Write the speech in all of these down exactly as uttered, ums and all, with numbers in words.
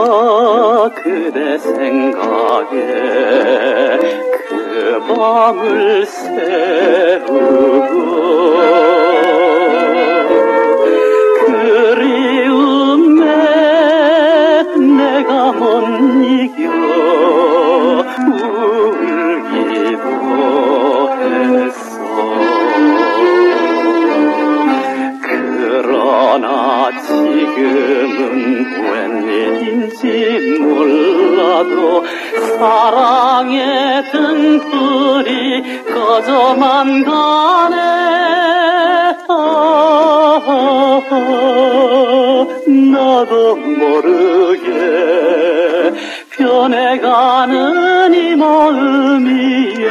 그대 생각에 그 밤을 새우고 그리움에 내가 못 이겨 울기도 했어. 그러나 지금은 웬일인지 몰라도 사랑의 등불이 꺼져만 가네. 아, 나도 모르게 변해가는 이 마음이여.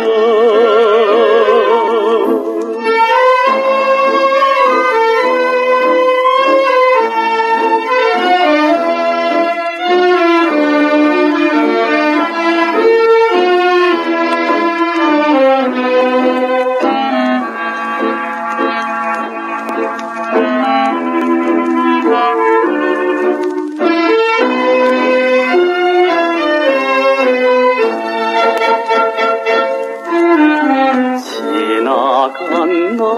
지나간 날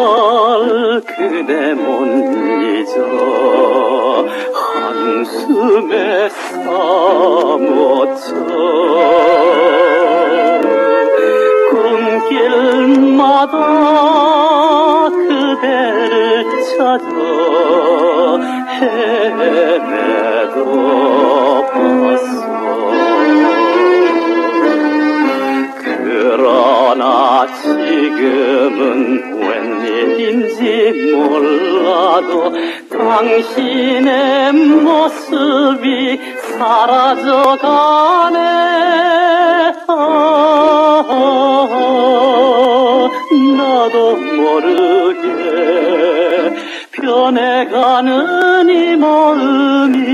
그대 못 잊어 한숨에 사무쳐 꿈길마다 그대를 찾아 헤매도 봤어. 그러나 지금은 웬일인지 몰라도 당신의 모습이 사라져가네. 아, 나도 모르게 변해가는 이 마음이